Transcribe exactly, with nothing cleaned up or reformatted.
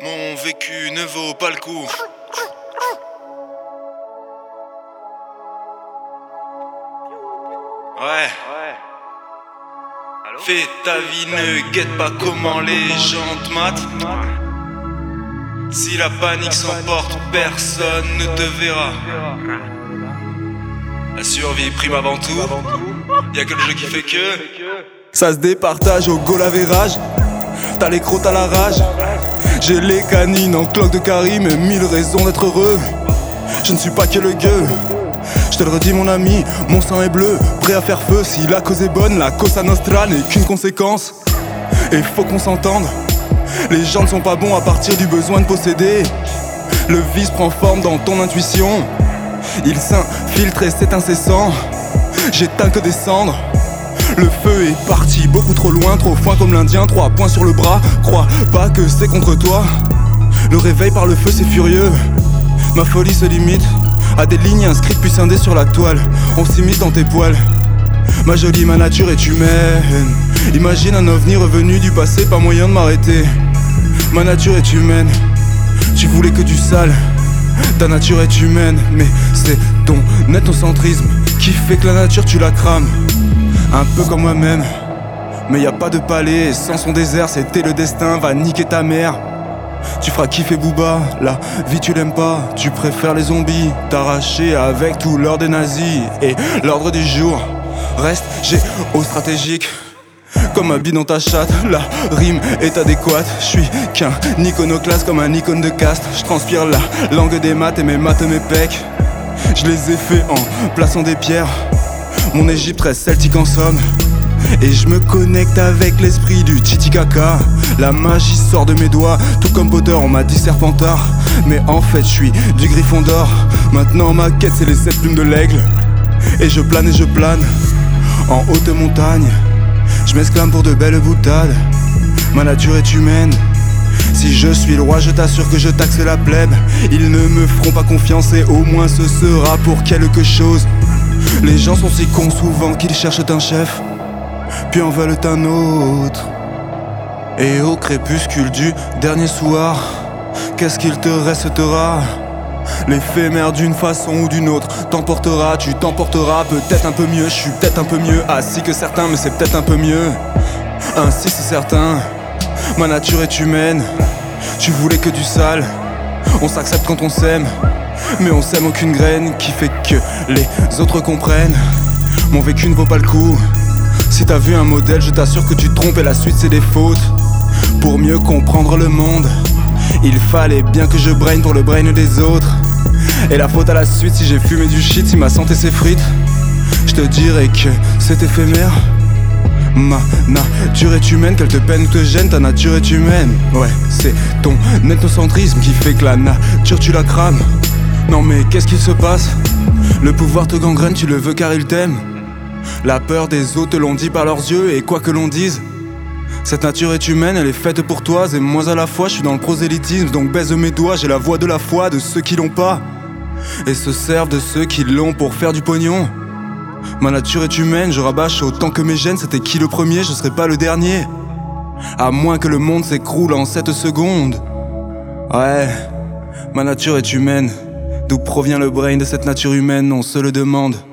Mon vécu ne vaut pas le coup. Ouais. Fais ta vie, ne guette pas comment les gens te matent. Si la panique s'emporte, personne ne te verra. La survie prime avant tout. Y'a que le jeu qui fait que ça se départage au goal avérage. T'as les crocs, t'as la rage. J'ai les canines en cloque de Karim et mille raisons d'être heureux. Je ne suis pas que le gueux. Je te le redis mon ami, mon sang est bleu, prêt à faire feu. Si la cause est bonne, la cosa nostra n'est qu'une conséquence. Et faut qu'on s'entende, les gens ne sont pas bons à partir du besoin de posséder. Le vice prend forme dans ton intuition. Il s'infiltre et c'est incessant. J'éteins que des cendres. Le feu est parti beaucoup trop loin, trop foin comme l'Indien, trois points sur le bras. Crois pas que c'est contre toi. Le réveil par le feu c'est furieux. Ma folie se limite à des lignes inscrites puis scindées sur la toile. On s'immisce dans tes poils. Ma jolie, ma nature est humaine. Imagine un ovni revenu du passé, pas moyen de m'arrêter. Ma nature est humaine. Tu voulais que du sale. Ta nature est humaine, mais c'est ton ethnocentrisme qui fait que la nature tu la crames. Un peu comme moi-même. Mais y a pas de palais, et sans son désert, c'était le destin, va niquer ta mère. Tu feras kiffer Booba, la vie tu l'aimes pas. Tu préfères les zombies, t'arracher avec tout l'ordre des nazis. Et l'ordre du jour reste géostratégique. Comme ma bille dans ta chatte, la rime est adéquate. Je suis qu'un iconoclaste comme un icône de caste. Je transpire la langue des maths et mes maths mes pecs. Je les ai fait en plaçant des pierres. Mon Égypte reste celtique en somme. Et je me connecte avec l'esprit du Titicaca. La magie sort de mes doigts, tout comme Potter, on m'a dit Serpentard. Mais en fait je suis du Gryffondor. Maintenant ma quête c'est les sept plumes de l'aigle. Et je plane et je plane en haute montagne. Je m'exclame pour de belles boutades. Ma nature est humaine. Si je suis le roi, je t'assure que je taxe la plèbe. Ils ne me feront pas confiance et au moins ce sera pour quelque chose. Les gens sont si cons souvent qu'ils cherchent un chef, puis en veulent un autre. Et au crépuscule du dernier soir, qu'est-ce qu'il te restera? L'éphémère d'une façon ou d'une autre t'emportera, tu t'emporteras peut-être un peu mieux. Je suis peut-être un peu mieux assis que certains, mais c'est peut-être un peu mieux. Ainsi c'est certain, ma nature est humaine. Tu voulais que du sale, on s'accepte quand on s'aime. Mais on sème aucune graine qui fait que les autres comprennent. Mon vécu ne vaut pas le coup. Si t'as vu un modèle, je t'assure que tu te trompes et la suite c'est des fautes. Pour mieux comprendre le monde, il fallait bien que je brain pour le brain des autres. Et la faute à la suite si j'ai fumé du shit, si ma santé s'effrite. Je te dirais que c'est éphémère. Ma nature est humaine, qu'elle te peine ou te gêne, ta nature est humaine. Ouais, c'est ton ethnocentrisme qui fait que la nature tu la crames. Non mais qu'est-ce qu'il se passe? Le pouvoir te gangrène, tu le veux car il t'aime. La peur des autres te l'ont dit par leurs yeux, et quoi que l'on dise, cette nature est humaine, elle est faite pour toi. Et moi à la fois, je suis dans le prosélytisme, donc baise mes doigts. J'ai la voix de la foi de ceux qui l'ont pas, et se servent de ceux qui l'ont pour faire du pognon. Ma nature est humaine, je rabâche autant que mes gènes. C'était qui le premier? Je serai pas le dernier. À moins que le monde s'écroule en sept secondes. Ouais, ma nature est humaine. D'où provient le brain de cette nature humaine, on se le demande.